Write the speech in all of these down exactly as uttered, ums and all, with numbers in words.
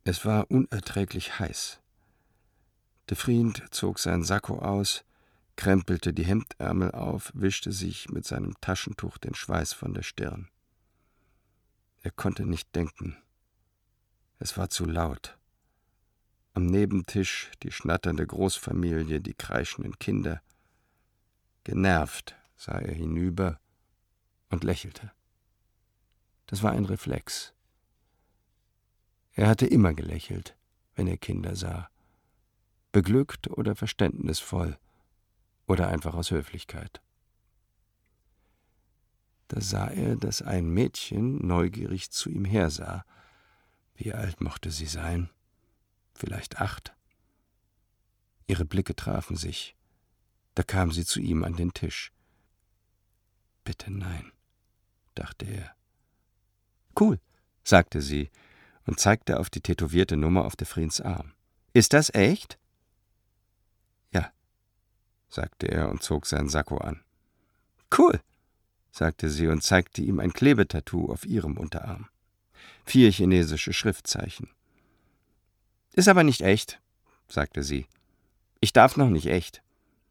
Es war unerträglich heiß. De Vriend zog sein Sakko aus, krempelte die Hemdärmel auf, wischte sich mit seinem Taschentuch den Schweiß von der Stirn. Er konnte nicht denken. Es war zu laut. Am Nebentisch die schnatternde Großfamilie, die kreischenden Kinder. Genervt sah er hinüber und lächelte. Das war ein Reflex. Er hatte immer gelächelt, wenn er Kinder sah. Beglückt oder verständnisvoll oder einfach aus Höflichkeit. Da sah er, dass ein Mädchen neugierig zu ihm hersah. Wie alt mochte sie sein? Vielleicht acht. Ihre Blicke trafen sich. Da kam sie zu ihm an den Tisch. »Bitte nein«, dachte er. »Cool«, sagte sie und zeigte auf die tätowierte Nummer auf de Vriends Arm. »Ist das echt?« »Ja«, sagte er und zog sein Sakko an. »Cool«, sagte sie und zeigte ihm ein Klebetattoo auf ihrem Unterarm. Vier chinesische Schriftzeichen. »Ist aber nicht echt«, sagte sie. »Ich darf noch nicht echt.«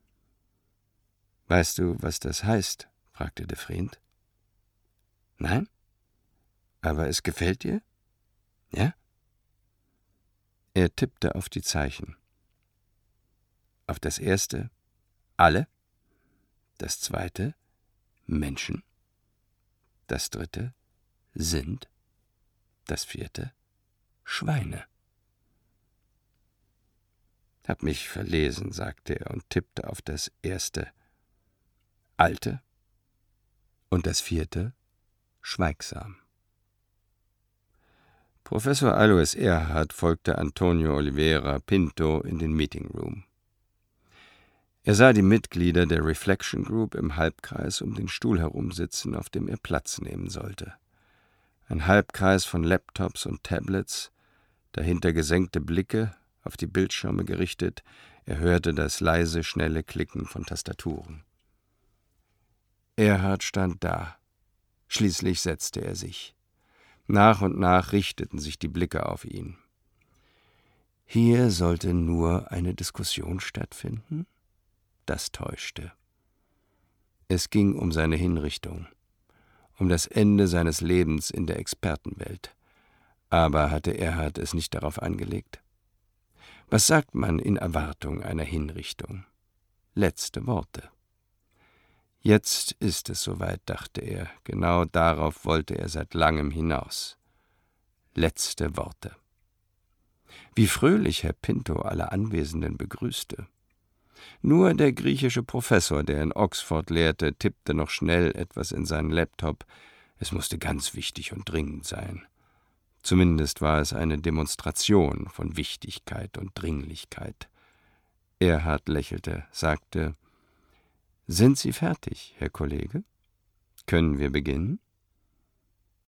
»Weißt du, was das heißt?« fragte de Vriend. »Nein? Aber es gefällt dir?« »Ja?« Er tippte auf die Zeichen. Auf das erste alle, das zweite Menschen, das dritte sind, das vierte Schweine. »Hab mich verlesen«, sagte er und tippte auf das erste Alte und das vierte schweigsam. Professor Alois Erhardt folgte Antonio Oliveira Pinto in den Meeting Room. Er sah die Mitglieder der Reflection Group im Halbkreis um den Stuhl herumsitzen, auf dem er Platz nehmen sollte. Ein Halbkreis von Laptops und Tablets, dahinter gesenkte Blicke, auf die Bildschirme gerichtet. Er hörte das leise, schnelle Klicken von Tastaturen. Erhardt stand da. Schließlich setzte er sich. Nach und nach richteten sich die Blicke auf ihn. Hier sollte nur eine Diskussion stattfinden? Das täuschte. Es ging um seine Hinrichtung, um das Ende seines Lebens in der Expertenwelt. Aber hatte Erhardt es nicht darauf angelegt? Was sagt man in Erwartung einer Hinrichtung? Letzte Worte. Jetzt ist es soweit, dachte er. Genau darauf wollte er seit langem hinaus. Letzte Worte. Wie fröhlich Herr Pinto alle Anwesenden begrüßte. Nur der griechische Professor, der in Oxford lehrte, tippte noch schnell etwas in seinen Laptop. Es musste ganz wichtig und dringend sein. Zumindest war es eine Demonstration von Wichtigkeit und Dringlichkeit. Erhardt lächelte, sagte: »Sind Sie fertig, Herr Kollege? Können wir beginnen?«